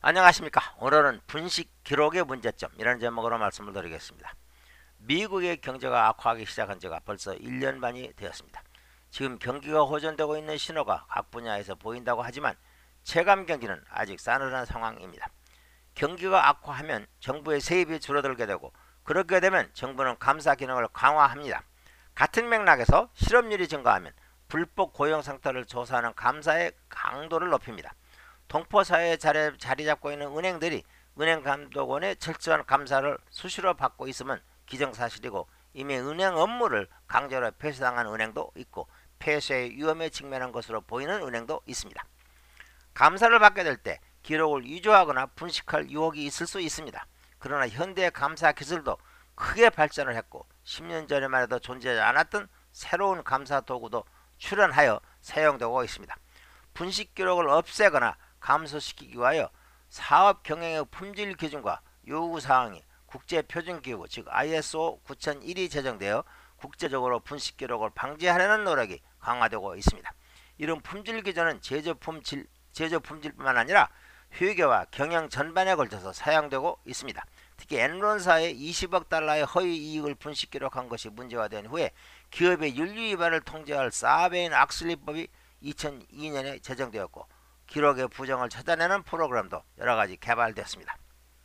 안녕하십니까. 오늘은 분식 기록의 문제점이라는 제목으로 말씀을 드리겠습니다. 미국의 경제가 악화하기 시작한 지가 벌써 1년 반이 되었습니다. 지금 경기가 호전되고 있는 신호가 각 분야에서 보인다고 하지만 체감 경기는 아직 싸늘한 상황입니다. 경기가 악화하면 정부의 세입이 줄어들게 되고, 그렇게 되면 정부는 감사 기능을 강화합니다. 같은 맥락에서 실업률이 증가하면 불법 고용 상태를 조사하는 감사의 강도를 높입니다. 동포사회에 자리 잡고 있는 은행들이 은행감독원의 철저한 감사를 수시로 받고 있으면 기정사실이고, 이미 은행 업무를 강제로 폐쇄당한 은행도 있고 폐쇄의 위험에 직면한 것으로 보이는 은행도 있습니다. 감사를 받게 될 때 기록을 위조하거나 분식할 유혹이 있을 수 있습니다. 그러나 현대의 감사 기술도 크게 발전을 했고 10년 전에만 해도 존재하지 않았던 새로운 감사 도구도 출현하여 사용되고 있습니다. 분식 기록을 없애거나 감소시키기 위하여 사업 경영의 품질 기준과 요구사항이 국제표준기구 즉 ISO 9001이 제정되어 국제적으로 분식 기록을 방지하려는 노력이 강화되고 있습니다. 이런 품질 기준은 제조품질뿐만 아니라 회계와 경영 전반에 걸쳐서 사용되고 있습니다. 특히 엔론사의 20억 달러의 허위 이익을 분식 기록한 것이 문제가 된 후에 기업의 윤리 위반을 통제할 사베인-악슬리법이 2002년에 제정되었고, 기록의 부정을 찾아내는 프로그램도 여러가지 개발되었습니다.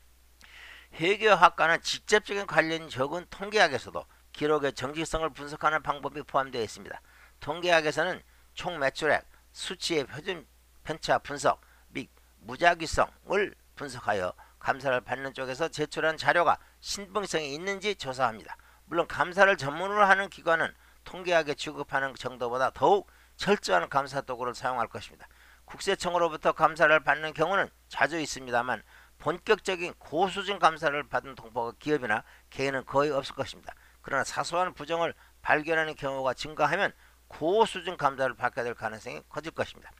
회계학과는 직접적인 관련이 적은 통계학에서도 기록의 정직성을 분석하는 방법이 포함되어 있습니다. 통계학에서는 총 매출액, 수치의 표준 편차 분석 및 무작위성을 분석하여 감사를 받는 쪽에서 제출한 자료가 신빙성이 있는지 조사합니다. 물론 감사를 전문으로 하는 기관은 통계학에 취급하는 정도보다 더욱 철저한 감사 도구를 사용할 것입니다. 국세청으로부터 감사를 받는 경우는 자주 있습니다만 본격적인 고수준 감사를 받은 동포 기업이나 개인은 거의 없을 것입니다. 그러나 사소한 부정을 발견하는 경우가 증가하면 고수준 감사를 받게 될 가능성이 커질 것입니다.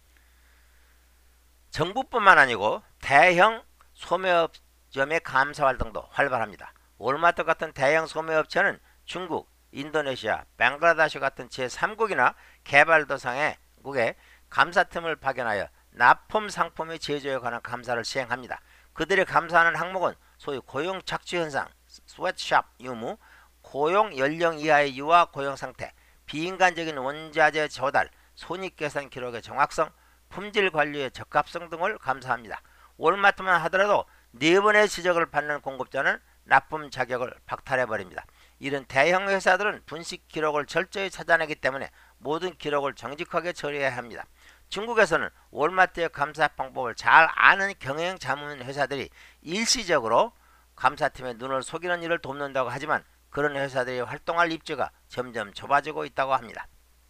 정부뿐만 아니고 대형 소매업점의 감사 활동도 활발합니다. 월마트 같은 대형 소매업체는 중국, 인도네시아, 벵글라데시 같은 제3국이나 개발도상국에 감사팀을 파견하여 납품 상품의 제조에 관한 감사를 시행합니다. 그들이 감사하는 항목은 소위 고용 착취 현상, 스웨트샵 유무, 고용 연령 이하의 유아 고용 상태, 비인간적인 원자재 조달, 손익계산 기록의 정확성, 품질 관리의 적합성 등을 감사합니다. 월마트만 하더라도 4번의 지적을 받는 공급자는 납품 자격을 박탈해버립니다. 이런 대형 회사들은 분식 기록을 철저히 찾아내기 때문에 모든 기록을 정직하게 처리해야 합니다. 중국에서는 월마트의 감사 방법을 잘 아는 경영 자문 회사들이 일시적으로 감사팀의 눈을 속이는 일을 돕는다고 하지만 그런 회사들이 활동할 입지가 점점 좁아지고 있다고 합니다.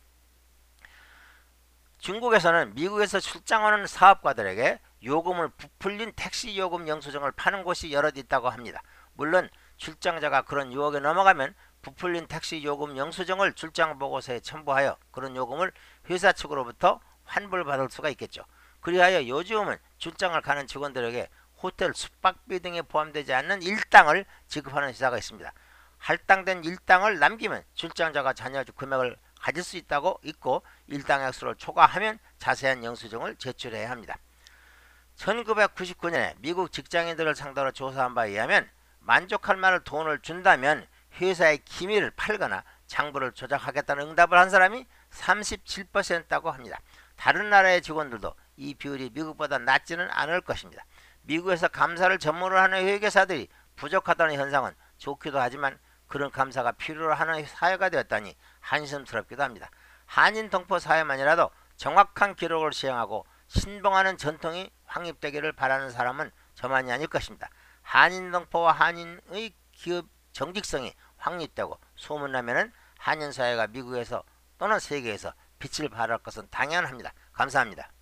중국에서는 미국에서 출장 오는 사업가들에게 요금을 부풀린 택시 요금 영수증을 파는 곳이 여럿 있다고 합니다. 물론 출장자가 그런 유혹에 넘어가면 부풀린 택시 요금 영수증을 출장 보고서에 첨부하여 그런 요금을 회사 측으로부터 환불받을 수가 있겠죠. 그리하여 요즘은 출장을 가는 직원들에게 호텔 숙박비 등에 포함되지 않는 일당을 지급하는 회사가 있습니다. 할당된 일당을 남기면 출장자가 잔여 금액을 가질 수 있다고 있고, 일당액 수를 초과하면 자세한 영수증을 제출해야 합니다. 1999년에 미국 직장인들을 상대로 조사한 바에 의하면 만족할 만한 돈을 준다면 회사의 기밀을 팔거나 장부를 조작하겠다는 응답을 한 사람이 37%라고 합니다. 다른 나라의 직원들도 이 비율이 미국보다 낮지는 않을 것입니다. 미국에서 감사를 전문으로 하는 회계사들이 부족하다는 현상은 좋기도 하지만 그런 감사가 필요로 하는 사회가 되었다니 한심스럽기도 합니다. 한인 동포 사회만이라도 정확한 기록을 시행하고 신봉하는 전통이 확립되기를 바라는 사람은 저만이 아닐 것입니다. 한인 동포와 한인의 기업 정직성이 확립되고 소문나면은 한인 사회가 미국에서 또는 세계에서 빛을 발할 것은 당연합니다. 감사합니다.